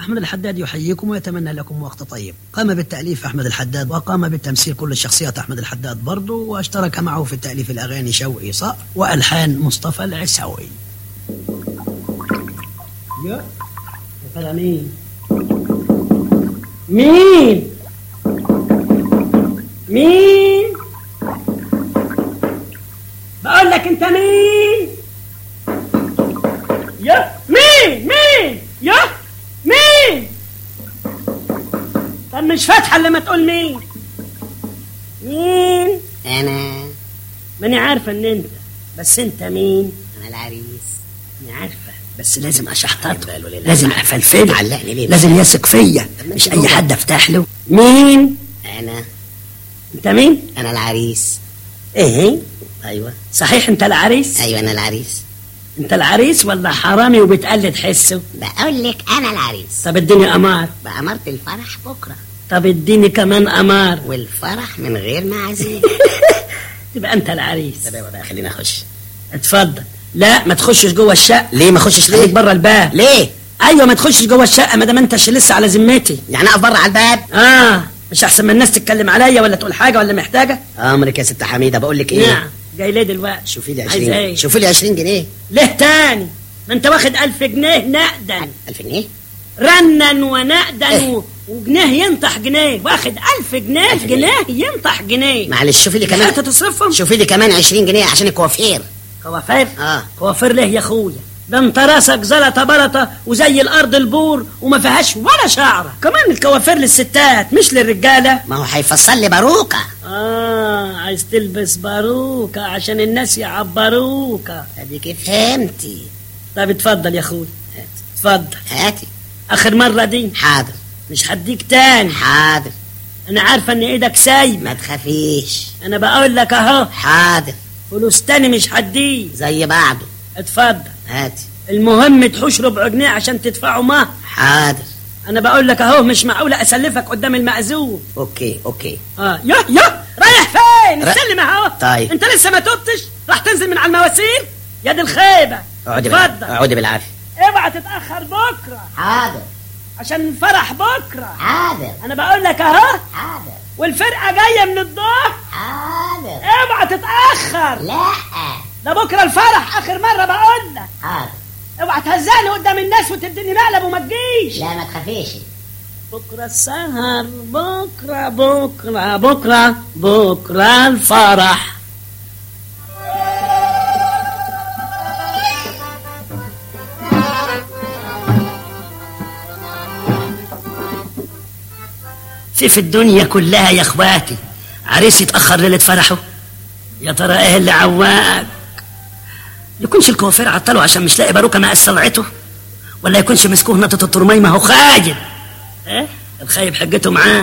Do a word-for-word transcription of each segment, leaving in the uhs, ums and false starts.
أحمد الحداد يحييكم ويتمنى لكم وقت طيب. قام بالتأليف أحمد الحداد، وقام بالتمثيل كل الشخصيات أحمد الحداد برضو، واشترك معه في التأليف الأغاني شوقي صقر، وألحان مصطفى العساوي. يا ترى مين؟ مين؟ مين؟ بقول لك أنت مين؟ يا مين؟ مين؟ يا مين؟ طب مش فاتحة لما تقول مين؟ مين؟ أنا ماني عارفة إن أنت، بس أنت مين؟ أنا العريس. أنا عارفة، بس لازم أشحططه، لازم أفلفله، علقني ليه؟ لازم يثق فيا، مش أي حد أفتح له. مين؟ أنا أنت مين؟ أنا العريس. إيه؟ أيوة صحيح أنت العريس؟ أيوة أنا العريس. أنت العريس ولا حرامي وبتقلد حسه؟ بقول لك أنا العريس. طب اديني أمار. بأمارة الفرح بكرة. طب اديني كمان أمار. والفرح من غير معازيم. تبقى أنت العريس. طب بقى خلينا أخش. اتفضل. لا ما تخشش جوه الشقة. ليه ما اخشش ليه؟ خليك بره الباب. ليه؟ ايوه ما تخشش جوه الشقة ما دام انتش لسه على ذمتي. يعني اقف بره على الباب؟ اه مش احسن ما الناس تتكلم عليا ولا تقول حاجة ولا محتاجة؟ امرك يا ست حميدة. بقول لك ايه؟ نعم جاي ليه دلوقتي؟ شوفي لي عشرين. ايه؟ شوفي لي عشرين جنيه. ليه تاني؟ ما انت واخد ألف جنيه نقدا. ألف جنيه؟ رنا ونقدا إيه؟ وجنيه ينطح جنيه، واخد ألف جنيه. ألف جنيه ينطح جنيه. معلش شوفي لي كمان. انت تصرفهم؟ شوفي لي كمان عشرين جنيه عشان الكوافير. كوافير؟ اه كوافير ليه يا اخويا؟ ده انت راسك زلطه بلطه وزي الارض البور وما فيهاش ولا شعره. كمان الكوافير للستات مش للرجاله. ما هو هيفصل لي باروكه. اه عايز تلبس باروكه عشان الناس يعبروكه. اديك فهمتي. طب اتفضل يا اخويا اتفضل. هاتي اخر مره دي. حاضر. مش هديك تاني. حاضر. انا عارفه ان ايدك سايبه. ما تخافيش. انا بقول لك اهو. حاضر. فلوس تاني مش هديك. زي بعضه. اتفضل. هاتي. المهم تحوش ربع جنيه عشان تدفعوا مهر. حاضر. انا بقول لك اهو مش معقوله اسلفك قدام المأذون. اوكي اوكي. اه يا يا رايح فين؟ ر... سلم اهو. طيب انت لسه ما تبتش؟ راح تنزل من على المواسير يا دي الخيبه. اقعدي اتفضل. اقعدي بالعافيه. اوعى تتاخر بكره. حاضر. عشان الفرح بكره. حاضر. انا بقول لك اهو. حاضر. والفرقه جايه من الظهر. حاضر. اوعى تتاخر. لا ده بكره الفرح اخر مره بقول لك. حاضر. اوعى تهزقني قدام الناس وتديني مقلب وما تجيش. لا ما تخافيش. بكره السهر بكره بكره بكره بكره الفرح. في في الدنيا كلها يا اخواتي عريس يتاخر ليله فرحه؟ يا ترى ايه اللي عواك؟ يكونش الكوافير عطله عشان مش لاقي باروكه مقاس صلعته؟ ولا يكونش مسكوه نطة الطرماي ما هو خايب؟ ايه الخايب حجته معاه.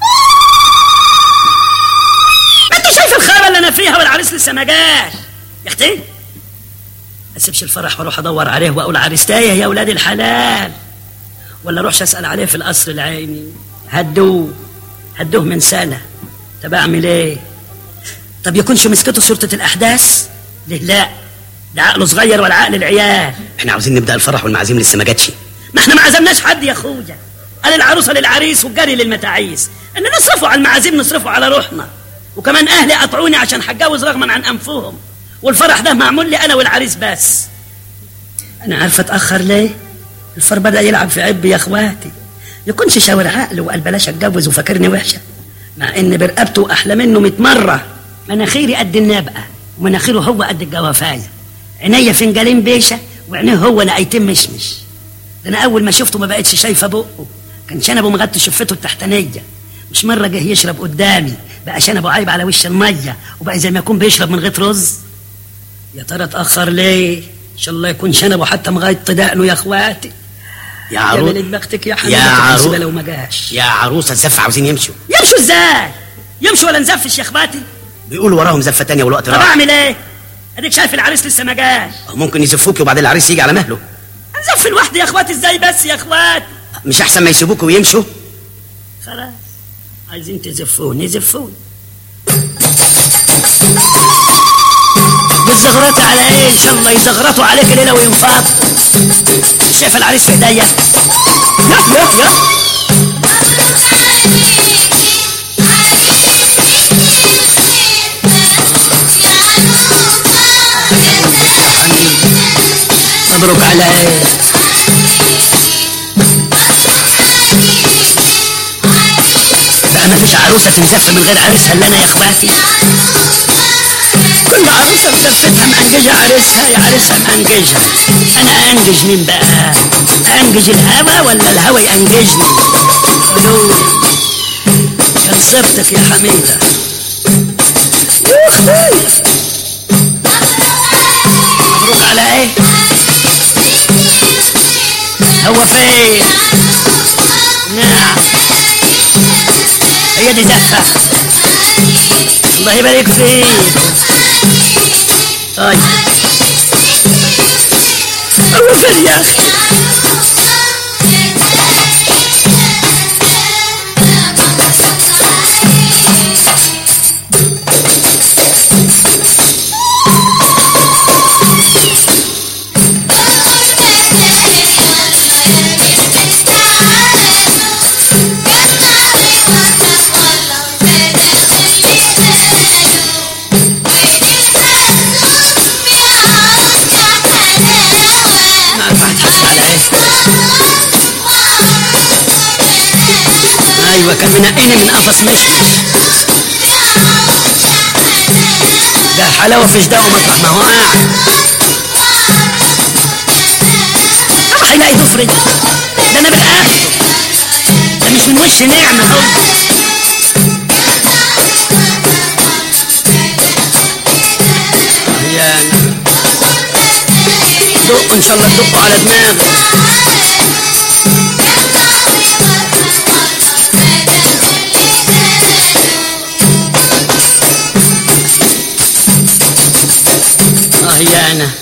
ما انت شايف الخيبه اللي انا فيها والعريس لسه ما جاش يا اختي. ما اسيبش الفرح واروح ادور عليه واقول عريس تايه يا اولاد الحلال، ولا اروحش اسال عليه في القصر العيني. هدوه هدوه من سنه. طب اعمل ايه؟ طب يكونش مسكته شرطه الاحداث؟ ليه لا؟ ده عقله صغير ولا عقل العيال. احنا عاوزين نبدا الفرح والمعازيم لسه ما جاتش. ما احنا ما عزمناش حد يا اخويا. قال العروسه للعريس والجري للمتاعيس. ان نصرفوا على المعازيم نصرفوا على روحنا. وكمان اهلي قطعوني عشان هتجوز رغما عن انفهم، والفرح ده معمول لي انا والعريس بس. انا عارفه اتاخر ليه؟ الفار بدا يلعب في عبي يا اخواتي. يكونش شاور عقله وقال بلاش اتجوز وفاكرني وحشه، مع ان برقبته احلى منه مئة مره. مناخيري قد النبقه ومناخيره هو قد الجوافايه. عينيا فنجالين بيشه وعينيه هو لقيتين مشمش. ده انا اول ما شفته ما بقتش شايفه بقه، كان شنبه مغطي شفته التحتانيه. مش مره جه يشرب قدامي بقى شنبه عايب على وش الميه وبقى زي ما يكون بيشرب من غير رز. يا ترى اتاخر ليه؟ ان شاء الله يكون شنبه حتى مغطي دقنه يا اخواتي. يا عروس يا بختك يا حبيبتي. يا عروس لو ما جاش. يا عروسه الزفه عاوزين يمشوا. يمشوا ازاي؟ يمشوا ولا نزفش يا اخواتي؟ بيقولوا وراهم زفه تانية والوقت راح. طب اعمل ايه؟ اديك شايف العريس لسه ما جاش. ممكن يزفوكي وبعدين العريس يجي على مهله. نزف لوحدي يا اخواتي ازاي بس يا اخواتي؟ مش احسن ما يسيبوكوا ويمشوا؟ خلاص عايزين تزفوني زفوني. بالزغرات على ايه؟ ان شاء الله يزغرطوا عليك ليله وينفضوا. شايف العريس في ايديا؟ يا يا مبروك عليك. بقى ما فيش عروسة تنزف من غير عريسها الا انا يا اخواتي. كل عروسة بزفتها مأنججة عريسها، يا عريسها مأنججها. انا انجج مين بقى؟ انجج الهوى ولا الهوى ينججني؟ قولولي كان صرتك يا حميدة. يا اختي مبروك على ايه؟ هو فين؟ نعم هي دي زفة. الله يبارك فيك. طيب هو فين يا اخي؟ ايوه كان منقيني من قفص مشمش. ده حلاوه في جداه مطرح ما هو قاعد. راح يلاقي ضفري. ده انا بالقفل. ده مش من وش نعمه اهو. يعني دقوا ان شاء الله تدقوا على دماغي. هي انا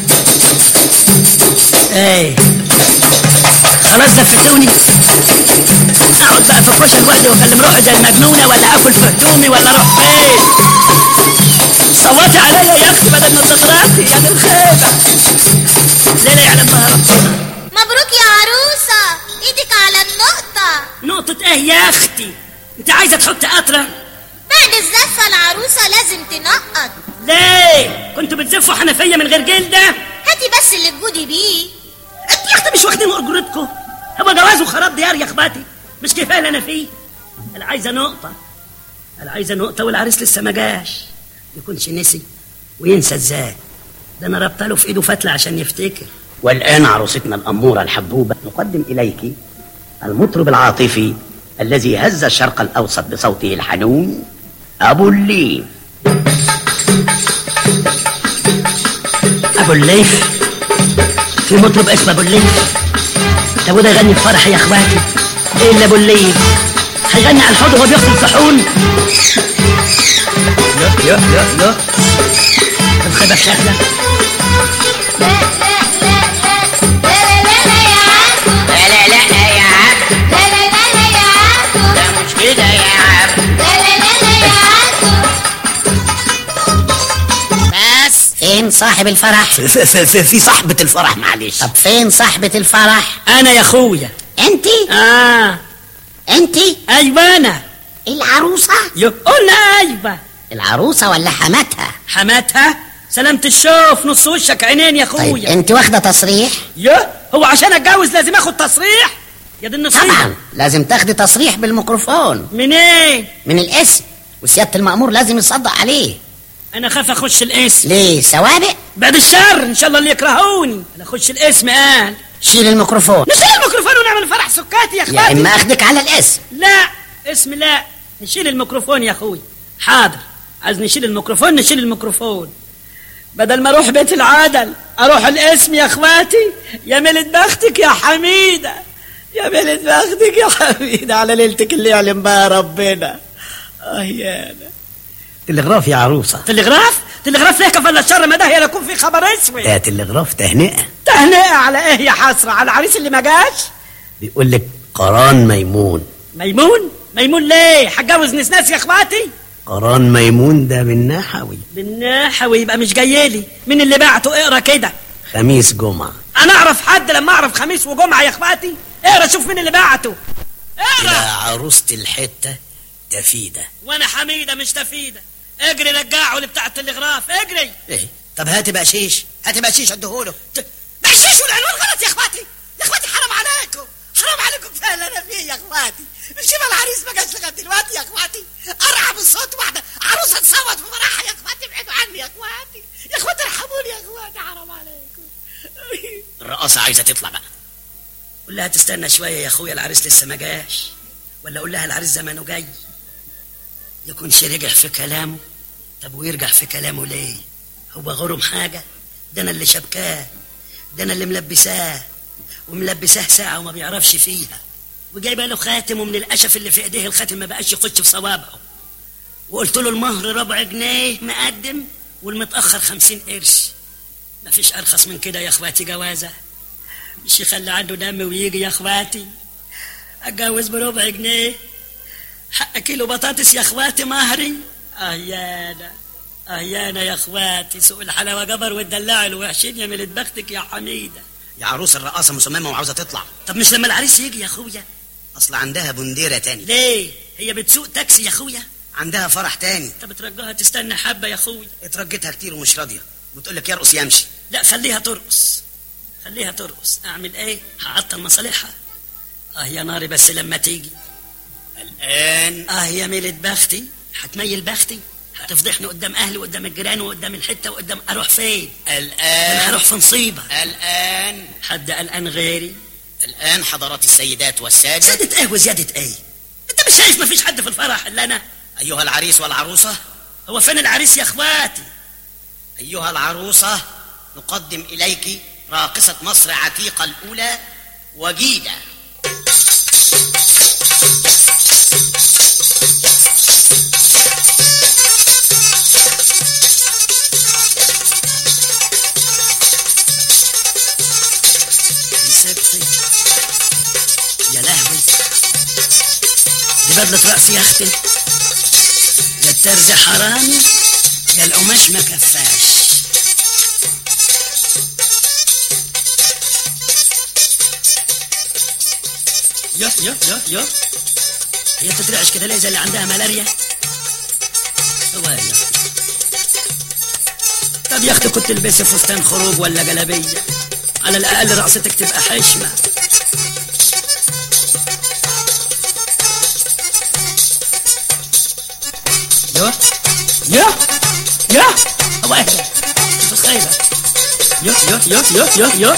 ايه خلاص زفتوني. اقعد بقى في الكشك لوحدي واكلم روحي زي المجنونه، ولا اكل في هدومي، ولا اروح فين؟ صوتي عليا يا اختي بدل ما تغرقتي يا دي الخيبه. ليه يعلم بها ربنا. مبروك يا عروسه، ايدك على النقطه. نقطه ايه يا اختي؟ انت عايزه تحطي قطره؟ بعد الزفه العروسه لازم تنقط. ليه؟ كنتوا بتزفوا حنفيه من غير جلده؟ هاتي بس اللي تجودي بيه. انت يا اختي مش واخدين اجرتكم؟ هو جواز وخراب ديار يا اخواتي، مش كفايه اللي انا فيه؟ انا عايزه نقطه، انا عايزه نقطه، والعريس لسه ما جاش. يكونش نسي وينسى ازاي؟ ده انا ربط له في ايده فتله عشان يفتكر. والان عروستنا الاموره الحبوبه نقدم اليك المطرب العاطفي الذي هز الشرق الاوسط بصوته الحنون، ابو الليف. ابو الليف؟ في مطرب اسمه ابو الليف؟ طب وده يغني في فرح يا اخواتي؟ ايه اللي ابو الليف؟ هيغني على الحوض وهو بيغسل صحون؟ يا يا يا يا الخيبه شكله. لا لا لا لا يا عبد. لا لا لا يا عبد. لا لا لا يا عبد. ده مش كده يا عبد. لا لا لا يا عبد. بس فين صاحب الفرح؟ في, في, في, في صاحبة الفرح معلش. طب فين صاحبة الفرح؟ انا يا اخويا. انتي؟ اه انتي؟ ايوه انا. العروسة؟ قلنا ايوه. العروسة ولا حماتها؟ حماتها؟ سلامة الشوف، نص وشك عينين يا اخويا. طيب انت واخدة تصريح؟ يا هو عشان اتجوز لازم اخد تصريح؟ يا دي النصيحة. طبعا لازم تاخدي تصريح بالميكروفون. من ايه؟ من الاسم، وسيادة المأمور لازم يصدق عليه. انا خاف اخش الاسم. ليه؟ سوابق؟ بعد الشر ان شاء الله اللي يكرهوني. انا اخش الاسم قال. شيل الميكروفون. نشيل الميكروفون ونعمل فرح سكاتي يا اخواتي. يا اما اخدك على الاسم. لا اسم لا، نشيل الميكروفون يا اخوي. حاضر، عايز نشيل الميكروفون نشيل الميكروفون. بدل ما اروح بيت العدل اروح الاسم يا اخواتي. يا ملت بختك يا حميده، يا ملت بختك يا حميده على ليلتك اللي يعلم بها ربنا. اه يا انا تلغراف يا عروسة. تلغراف؟ تلغراف ليه كفل الشر ما ده هي يكون في خبر اسود. ده تلغراف تهنئة. تهنئة على ايه يا حسرة؟ على العريس اللي ما جاش؟ بيقول لك قران ميمون. ميمون؟ ميمون ليه؟ هتجوز نسناس يا اخواتي؟ قران ميمون ده بالنحوي. بالنحوي يبقى مش جايلي. مين اللي بعته؟ اقرا كده. خميس جمعة. انا اعرف حد لما اعرف خميس وجمعة يا اخواتي؟ اقرا شوف مين اللي بعته. إلى اقرا. عروسة الحتة تفيدة. وانا حميده مش تفيده. اجري رجعه لبتاع التلغراف اجري. ايه طب هاتي بقشيش، هاتي بقشيش اديهوله. بقشيش والعنوان غلط يا اخواتي. يا اخواتي حرام عليكم، حرام عليكم كفايه اللي انا فيه يا اخواتي. مش يبقى العريس ما جاش لغايه دلوقتي يا اخواتي. ارعب الصوت واحده عروسه تصوت في فرحها يا اخواتي. ابعدوا عني يا اخواتي، يا اخواتي ارحموني يا اخواتي، حرام عليكم. الرقاصة عايزة تطلع بقى. قول لها تستنى شويه يا اخويا، العريس لسه ما جاش. ولا قول لها العريس زمانه جاي. يكونش رجع في كلامه. طب ويرجع في كلامه ليه؟ هو غرم حاجه؟ ده انا اللي شبكاه، ده انا اللي ملبساه وملبساه ساعه وما بيعرفش فيها، وجايبه له خاتم ومن القشف اللي في ايديه الخاتم ما بقاش يخش في صوابعه، وقلت له المهر ربع جنيه مقدم والمتاخر خمسين قرش. مفيش ارخص من كده يا اخواتي جوازه. مش يخلي عنده دم ويجي يا اخواتي اتجوز بربع جنيه. حق كيلو بطاطس يا اخواتي مهري. اهيانا اهيانا يا اخواتي، سوق الحلاوه جبر والدلاع الوحشين يا ملت بختك يا حميده. يا عروس الرقاصة مصممة وعاوزة تطلع. طب مش لما العريس يجي يا اخويا؟ اصل عندها بنديرة تاني. ليه؟ هي بتسوق تاكسي يا اخويا؟ عندها فرح تاني. طب ترجاها تستنى حبه يا اخويا. اترجتها كتير ومش راضية، بتقول لك يرقص يمشي. لا خليها ترقص، خليها ترقص. اعمل ايه؟ هعطل مصالحها. اه يا ناري بس لما تيجي. الان اه يا ميلة بختي، هتميل بختي، هتفضحني قدام اهلي وقدام الجيران وقدام الحته وقدام. اروح فين؟ الان انا هروح في نصيبه. الان حد قلقان غيري؟ الان حضرات السيدات والسادة. زيادة ايه وزيادة ايه؟ انت مش شايف مفيش حد في الفرح الا انا؟ ايها العريس والعروسة. هو فين العريس يا اخواتي؟ ايها العروسة، نقدم اليك راقصة مصر عتيقة الاولى وجيدة. يا لهوي، دي بدلة رأس يا اختي. يا الترز حرامي يا القماش ما كفاش. يا يا يا يا هي بتترعش كده ليه زي اللي عندها ملاريا؟ هو يا اختي. طب يا اختي كنت تلبسي فستان خروج ولا جلابيه، على الاقل رقصتك تبقى حشمه. يا يا يا هو ايه ده؟ شوف الخيبه. يا يا يا يا يا يا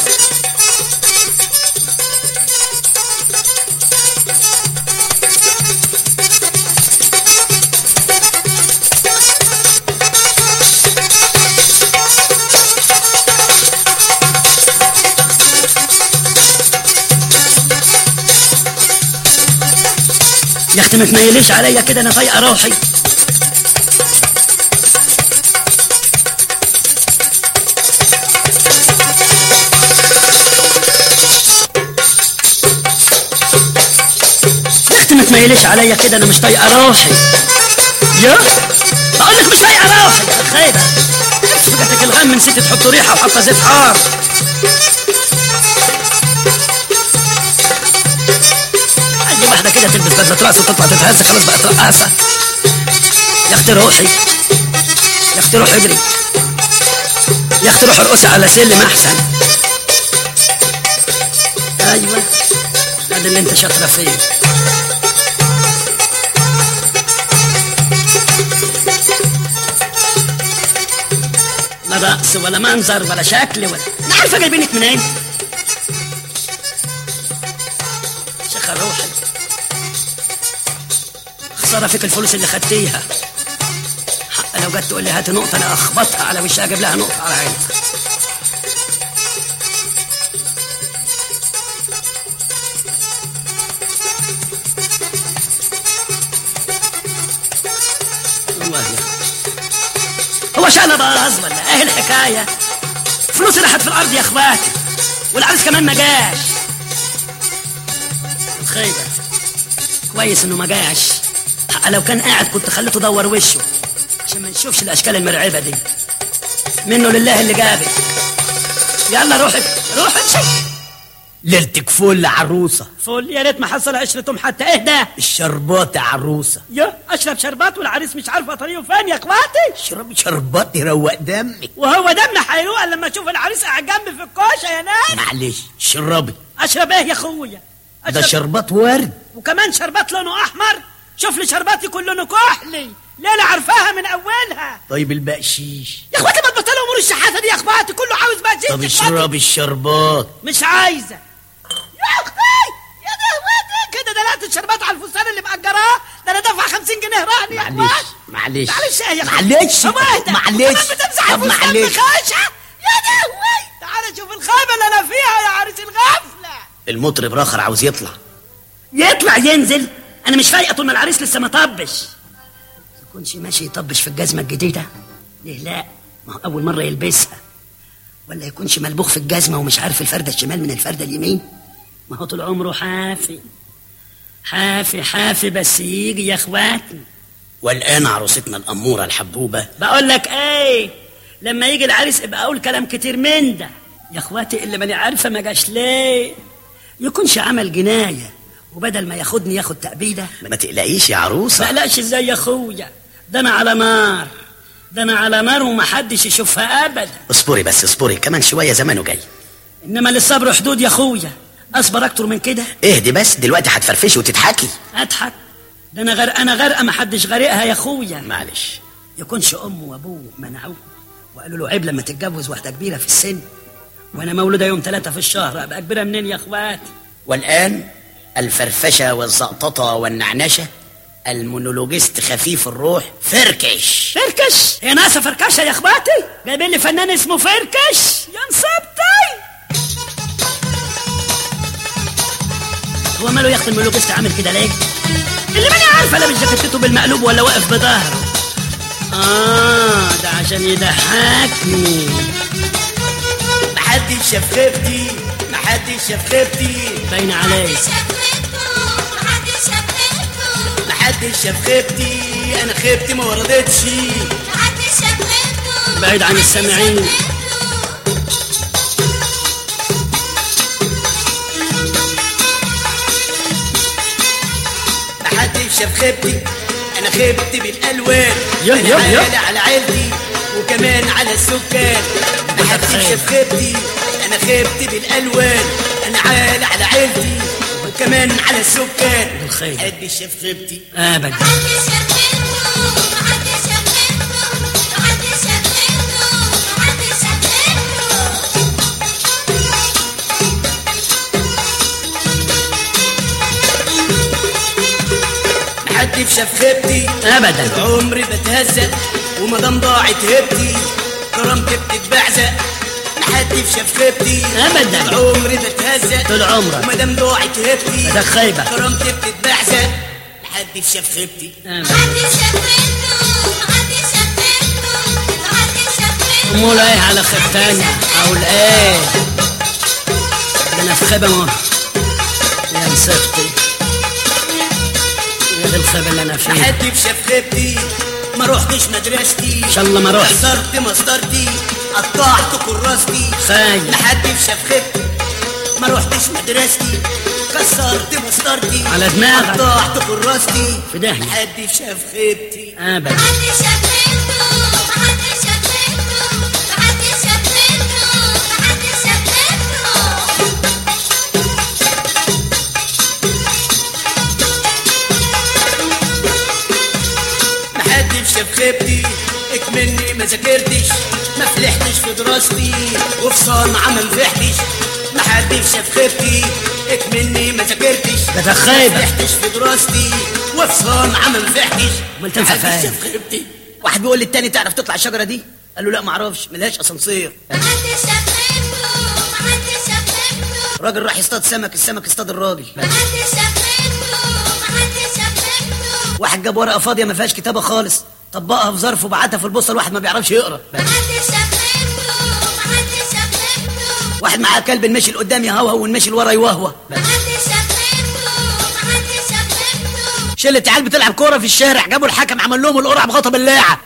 يا اختي ما تميليش عليا كده، انا طايقه روحي. يا اختي ما تميليش عليا كده، انا مش طايقه روحي. يا بقول لك مش طايقه روحي يا خايبه. فجأتك الغم نسيت تحط ريحه وحاطه زيت حار. اي واحده كده تلبس بدله راس وتطلع تتهز خلاص بقت رقاصه. يا اختي روحي، يا اختي روحي اجري، يا اختي روحي ارقصي على سلم احسن. ايوه هذا اللي انت شاطره فيه. لا رقص ولا منظر ولا شكل ولا انا عارفه جايبينك منين. شيخه روحي، خساره فيك الفلوس اللي خدتيها. حق لو جت تقول لي هات نقطه انا اخبطها على وشها اجيب لها نقطه على عينها. هو شأنه باظ ولا ايه الحكايه؟ فلوسي راحت في الارض يا اخواتي، والعريس كمان ما جاش. خيبه كويس انه ما جاش. حق لو كان قاعد كنت خليته دور وشه عشان ما نشوفش الاشكال المرعبه دي. منه لله اللي جابك. يلا روحي روحي امشي. ليلتك فل يا عروسة. فل يا ريت ما حصل عشرتهم حتى. اهدى الشربات يا عروسة. يا اشرب شربات والعريس مش عارفه طريقه فين يا اخواتي. اشرب شربات يروق دمك. وهو دمنا هيروق لما اشوف العريس قاعد جنبي في الكوشه يا ناس. معلش شربي. اشرب ايه يا اخويا؟ ده شربات ورد. وكمان شربات لونه احمر. شوف لي شربات يكون لونه كحلي. ليه انا عارفاها من اولها. طيب البقشيش يا اخواتي ما تبطلوا امور الشحاته دي يا اخواتي. كله عاوز بقشيش. طب اشربي الشربات. مش عايزه يا اختي. يا دهوتي كده دلقت الشربات على الفستان اللي مأجراه. ده انا دافع خمسين جنيه رهن يا اخوات. معلش معلش ايه يا اخوات. معلش معلش. طب معلش يا دهوي. تعال شوف الخيبه اللي انا فيها يا عريس الغفله. المطرب راخر عاوز يطلع. يطلع ينزل. انا مش فايقه طول ما العريس لسه ما طبش. يكونش ماشي يطبش في الجزمه الجديده. ليه لا؟ ما هو اول مره يلبسها. ولا يكونش ملبوخ في الجزمه ومش عارف الفرده الشمال من الفرده اليمين. ما هو طول عمره حافي حافي حافي بس يجي يا اخواتي. والآن عروستنا الأمورة الحبوبة. بقول لك ايه، لما يجي العريس ابقى اقول كلام كتير من ده يا اخواتي. اللي ماني عارفه ما جاش ليه. يكونش عمل جنايه وبدل ما ياخدني ياخد تأبيده. ما تقلقيش يا عروسه. ما اقلقش ازاي يا اخويا؟ ده انا على نار. ده انا على نار ومحدش يشوفها ابدا. اصبري بس اصبري كمان شويه زمانه جاي. انما للصبر حدود يا اخويا. اصبر اكتر من كده. اهدي بس دلوقتي هتفرفشي وتضحكي. اضحك؟ ده انا غرقانه غرقه محدش غرقها يا اخويا. معلش. يكونش امه وابوه منعوه وقالوا له عيب لما تتجوز واحده كبيره في السن. وانا مولوده يوم ثلاثة في الشهر ابقى كبيره منين يا اخواتي؟ والان الفرفشه والزقططه والنعنشه. المونولوجيست خفيف الروح فركش. فركش؟ هي ناسه فركشه يا اخواتي. جايبين لي فنان اسمه فركش يا نصبتي. هو ماله يا اختي المونولوجيست عامل كده ليه؟ اللي ماني عارفه لابس جاكيته بالمقلوب ولا واقف بظهره. اه ده عشان يضحكني. محدش شاف خيبتي محدش شاف خيبتي. باين عليك. محدش شاف خيبتي. انا خيبتي ما وردتش. بعيد عن السامعين. محدش شاف خيبتي. انا خيبتي بالالوان. يا يا يا على عيلتي وكمان على السكان. محدش شاف خيبتي. انا خيبتي بالالوان. انا عالي على عيلتي وكمان على السكان. محدش شاف خيبتي ابدا. محدش شاف خيبتي ابدا. عمري بتهزق ومدام ضاعت هبتي كرامتي بتتبعزق. محدش شاف خيبتي ابدا. عمري بتهزق طول عمرك ومدام ضاعت هبتي ده خيبه. كرامتي بتتبعزق. محدش شاف خيبتي. امول ايه على خيبتاني اقول ايه؟ ده انا في خيبه مر يا نصفتي. يا دي الخيبه اللي انا فيها. محدش شاف خيبتي. ما روحتش مدرستي. ان شاء الله ما روحت. كسرت مسطرتي قطعت كراستي. خايب. محدش شاف خيبتي. ما روحتش مدرستي. كسرت مسطرتي على دماغك. قطعت كراستي في دهني. محدش شاف خيبتي. ابدا. شاف خيبتي. اكملني ما ذاكرتش ما فلحتش في دراستي وفي صنعة ما نفحتش. محدش شاف خيبتي. اكملني ما ذاكرتش ده خيبة. ما فلحتش في دراستي وفي صنعة ما نفحتش. امال تنفع فين؟ محدش شاف خيبتي. واحد بيقول للتاني تعرف تطلع الشجرة دي؟ قال له لا ما اعرفش ملهاش اسانسير. راجل راح يصطاد سمك. السمك اصطاد الراجل. واحد جاب ورقة فاضية ما فيهاش كتابة خالص طبقها في ظرف وبعتها في البوسطة. الواحد ما بيعرفش يقرا. واحد معاه كلب المشي لقدام يهوهو والمشي لورا يوهوه. شلة عيال بتلعب كورة في الشارع جابوا الحكم عمل لهم القرعة بغطا بلاعة.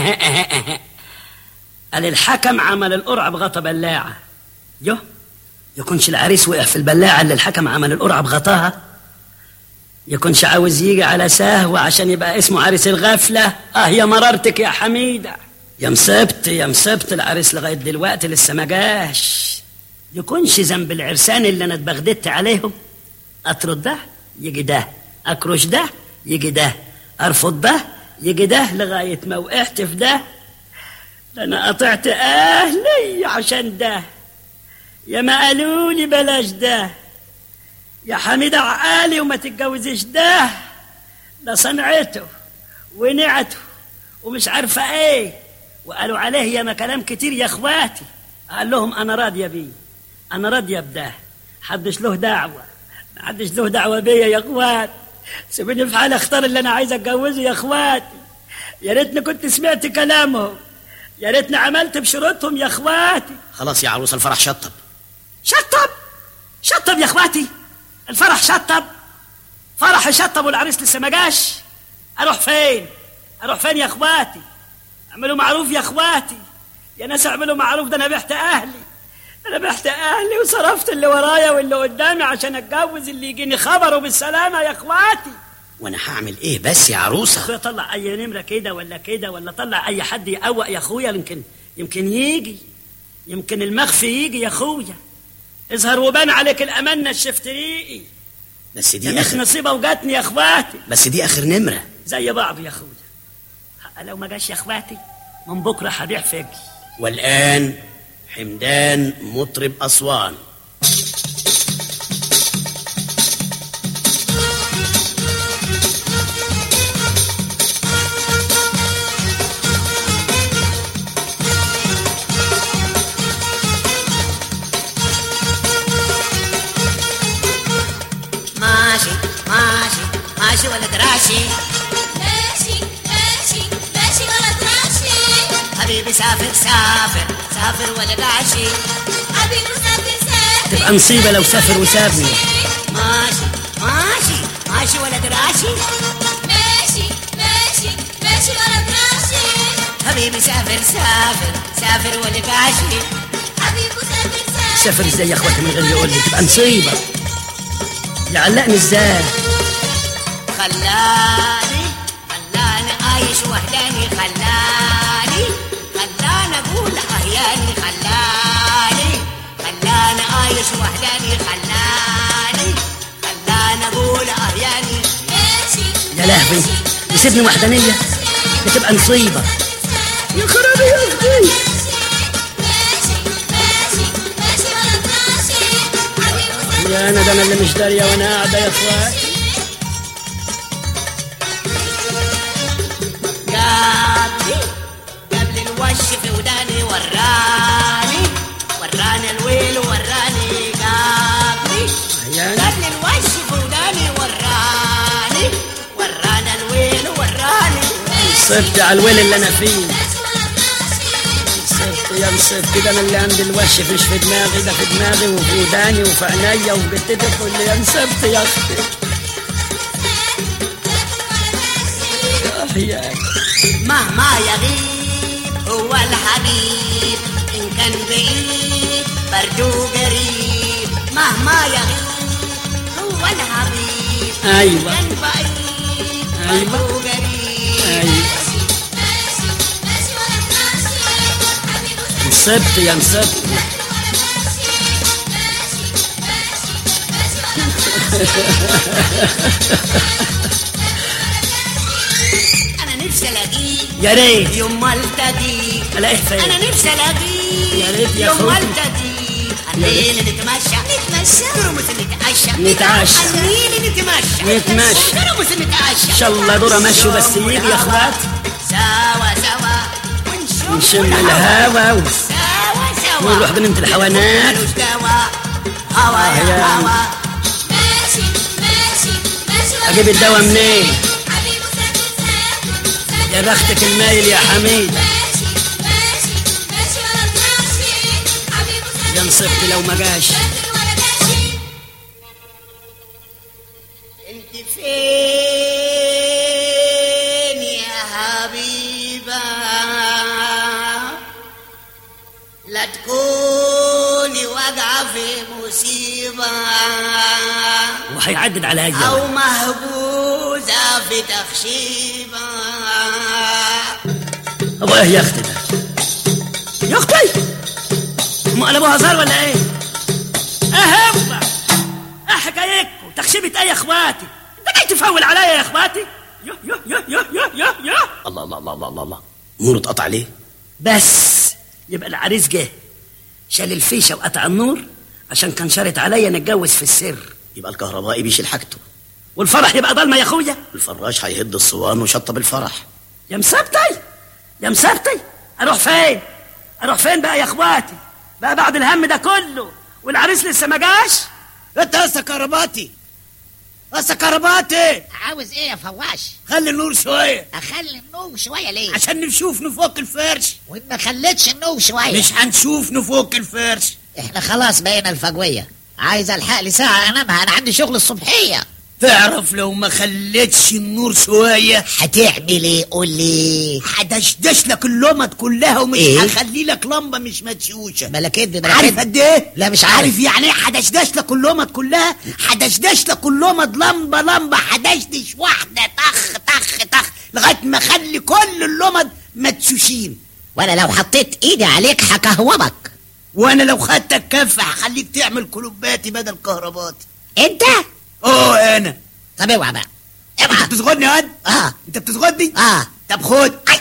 قال الحكم عمل القرعة بغطا بلاعة. يو يكونش العريس وقع في البلاعة اللي الحكم عمل القرعة بغطاها؟ يكونش عاوز يجي على سهوة عشان يبقى اسمه عريس الغفلة؟ اه يا مرارتك يا حميدة، يا مصبت يا مصبت العريس لغاية دلوقتي لسه ما جاش. يكونش ذنب العرسان اللي انا اتبغددت عليهم؟ اطرد ده يجي ده، اكرش ده يجي ده، ارفض ده يجي ده، لغاية ما وقعت في ده. ده انا قطعت اهلي عشان ده، يا ما قالوا لي بلاش ده، يا حميدة عقالي وما تتجوزيش ده، ده صنعته ونعته ومش عارفة ايه، وقالوا عليه يا ما كلام كتير يا اخواتي. قال لهم انا راضية بيه، انا راضية بده، حدش له دعوة، محدش له دعوة بيا يا اخوات، سيبوني في حالي اختار اللي انا عايز اتجوزه يا اخواتي. يا ريتني كنت سمعت كلامهم، يا ريتني عملت بشروطهم يا اخواتي. خلاص يا عروس الفرح شطب. شطب شطب يا اخواتي، الفرح شطب، فرح شطب والعريس لسه ما جاش. اروح فين اروح فين يا اخواتي؟ اعملوا معروف يا اخواتي، يا ناس اعملوا معروف، ده انا بعت اهلي، انا بعت اهلي وصرفت اللي ورايا واللي قدامي عشان اتجوز اللي يجيني خبره بالسلامه يا اخواتي. وانا هعمل ايه بس يا عروسه؟ اخويا طلع اي نمره كده ولا كده، ولا طلع اي حد يقوق يا اخويا، يمكن يمكن يجي، يمكن المخفي يجي يا اخويا. اظهر وبان عليك الامانه الشفتريقي. بس دي مش اخر نصيبه وجاتني يا اخواتي، بس دي اخر نمره زي بعض يا اخويا. لو ما جاش يا اخواتي من بكره هبيع فجي. والان حمدان مطرب اسوان. ماشي ماشي ماشي ولا تراشي، ماشي ماشي ماشي ولا تراشي، حبيبي سافر سافر سافر ولا داشي، حبيبي سافر سافر تبقى مصيبه لو سافر وسابني. ماشي ماشي ماشي ولا تراشي، ماشي ماشي ماشي ولا تراشي، حبيبي سافر سافر سافر ولا داشي، حبيبي سافر سافر سافر ازاي يا اخواتي من غير يقول لي؟ تبقى مصيبه، يعلقني ازاي؟ خلاني خلاني عايش وحداني، خلاني خلاني اقول احياني، خلاني خلاني عايش وحداني، خلاني خلاني اقول احياني. ماشي يا لهوي يسيبني وحدانيه، بتبقى مصيبه يا خرابي يا اختي. ماشي ماشي ماشي ولا تراشي، حبيبي يا انا ده انا اللي مش داريه وانا قاعده يا اخواتي. قبلي قبل الوش في وداني، وراني وراني الويل وراني، قبلي يعني قبل الوش في وداني، وراني وراني الويل وراني. صبت على الويل اللي انا فيه، صبت يا مصبت كده. انا اللي عندي الوش مش في دماغي، ده في دماغي وفي وداني وفي عينيا وفي جدتي كل يا مصبت يا اختي. يا مهما يغيب هو الحبيب، إن كان بعيد برضو قريب، مهما يغيب هو الحبيب، ايوه إن كان بعيد أيوة. برضو قريب. ايوه مصبت يا مصبت. أنا نفسي ألاقيك يا ريت يوم ما التقيك، الاقيه فين؟ أنا نفسي ألاقيك يا ريت يا يوم ما أخوي. التقيك، الليل نتمشى نتمشى نرمس نتعشى نتعشى. الليل نتمشى نتمشى. نرمس نتعشى، ان شاء الله دورة مشوا بس يجي يا اخوات، سوا سوا ونشم نشم الهوا و- سوا سوا ونروح جنينة الحيوانات. ملوش دوا، هوا آه يا يا عم. هوا. ماشي ماشي ماشي اجيب الدواء منين؟ حبيبي سافر سافر يا بختك المايل يا حميد. ماشي ماشي ماشي ولا تمشي، حبيبي سافر يا مصبت لو ما جاش. سافر ولا ماشي. انت فين يا حبيبة؟ لا تكوني واقعة في مصيبة وهيعدد على هجة أو مهبوزة في تخشيبة. أبو إيه يا أختي ده؟ يا أختي هم قلبوها هزار ولا إيه؟ أهبة إيه حكايتكم؟ تخشيبة إيه يا إخواتي؟ أنت جاي تفول عليا يا إخواتي؟ يا يا يا يا يا يا يا الله الله الله الله الله الله نور اتقطع ليه؟ بس يبقى العريس جه شال الفيشة وقطع النور عشان كان شارط عليا نتجوز في السر. يبقى الكهربائي بيشيل حاجته، والفرح يبقى ضلمة يا أخويا. الفراش هيهد الصوان وشطب الفرح. يا مسبتي يا مسبتي أروح فين؟ أروح فين بقى يا إخواتي؟ بقى بعد الهم ده كله والعريس لسه ما جاش؟ انت يا سكرباتي يا سكرباتي، عاوز ايه يا فواش؟ خلي النور شويه. اخلي النور شويه ليه؟ عشان نشوف نفوق الفرش. وان ما خليتش النور شويه مش هنشوف نفوق الفرش. احنا خلاص بقينا الفجويه. عايز الحق لي ساعه انامها، انا عندي شغل الصبحيه. تعرف لو ما خليتش النور شويه هتعمل ايه؟ قول لي. هدشدش لك اللمض كلها ومش إيه؟ هخلي لك لمبه مش مدشوشه. بلا كدب بلا عارف كدب. قد ايه؟ لا مش عارف. عارف يعني ايه هدشدش لك اللمض كلها؟ هدشدش لك اللمض لمبه لمبه، هدشدش واحده طخ طخ طخ لغايه ما اخلي كل اللمض مدشوشين. وانا لو حطيت ايدي عليك هكهوبك. وانا لو خدتك كف هخليك تعمل كلوباتي بدل كهرباتي. انت؟ اه انا. طب اوعى بقى انت اوعى. بتزغدني يا واد؟ اه انت بتزغدني؟ اه. طب خد. أي.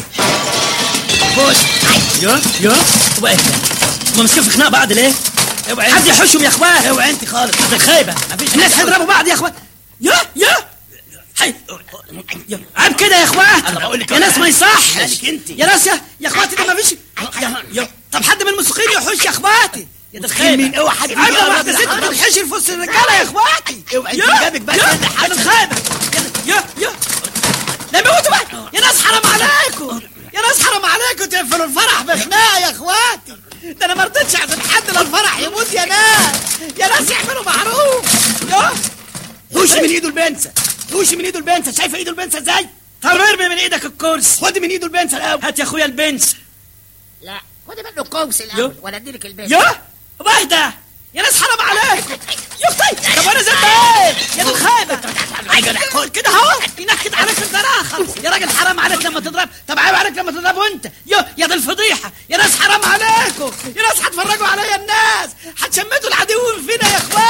خد. يا يا طب إيه ده؟ هم ماسكين في خناق بعض ليه؟ اوعى حد يحوشهم يا إخوات. اوعى انت خالص. دي خايبة الناس هيضربوا بعض يا إخوات. يا يا حي عيب كده يا إخوات. أنا بقول لك يا ناس ما يصحش. مالك انت؟ يا ناس يا يا إخواتي ده ما فيش. يا يا طب حد من الموسيقيين يحوش يا إخواتي. يا ده مسكين مين؟ اوعى حد عيب يقرب واحدة ست لحضرتك. بتحشر في وسط الرجالة يا إخواتي. اوعى انت يا جابك بس يا انت يا ده خايبة. يا يا لا موتوا بقى يا ناس، حرام عليكم يا ناس، حرام عليكم تقفلوا الفرح بخناقه يا اخواتي. ده انا ما رضيتش عشان حد لا الفرح يموت يا ناس. يا ناس اعملوا معروف. يا توشي من ايده البنسه، توشي من ايده البنسه. شايفه ايده البنسه ازاي؟ طب ارمي من ايدك الكرسي. خد من ايده البنسه الاول. هات يا اخويا البنس. لا خد منه كوبس الاول ولا اديلك البيت. يا واحدة يا ناس، حرام عليكم يا اختي. طب وانا زي ايه يا دي الخايبه؟ خد كده اهو ينكد عليك الزراخه يا راجل. حرام عليك لما تضرب. طب عيب عليك لما تضربه انت. يا يا دي الفضيحه يا ناس، حرام عليكم يا ناس. هتفرجوا عليا الناس، هتشمتوا العدو فينا يا اخوان.